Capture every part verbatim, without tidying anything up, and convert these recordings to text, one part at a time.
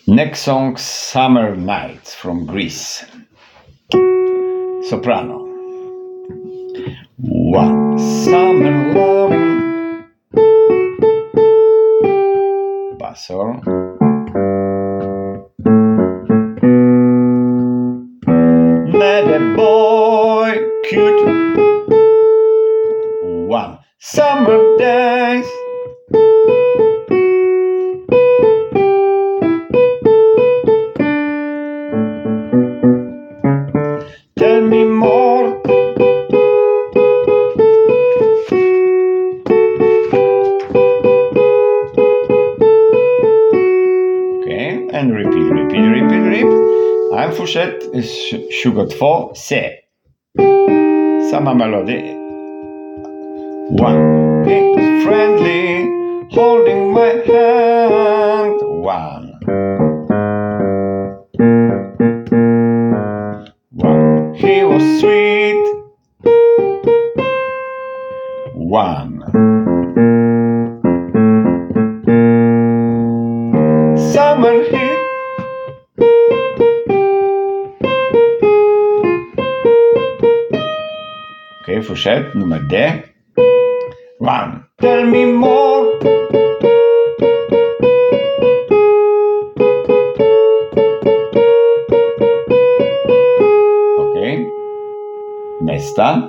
Next song, Summer Nights from Greece. Soprano. One summer loving. Basso. Met a boy cute. One summer days. Tell me more. Okay, and repeat, repeat, repeat, repeat. Einfuhrschritt ist Sugar två, C. Samma melodi. One, it's friendly, holding my hand. One. One, he was sweet. One. Summer heat. Okay, fortsätt. Nummer D. One. Tell me more. Okay. Nästa.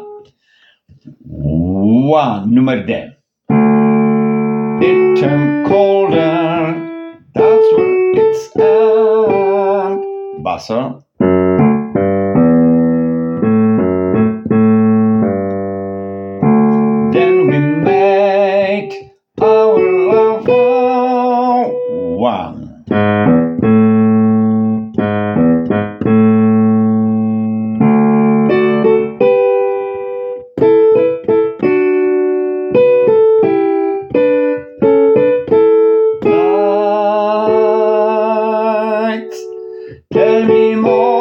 One. Nummer D. It turned colder. That's where it's at. Basso. Then we made our love. One. Nights, tell me more.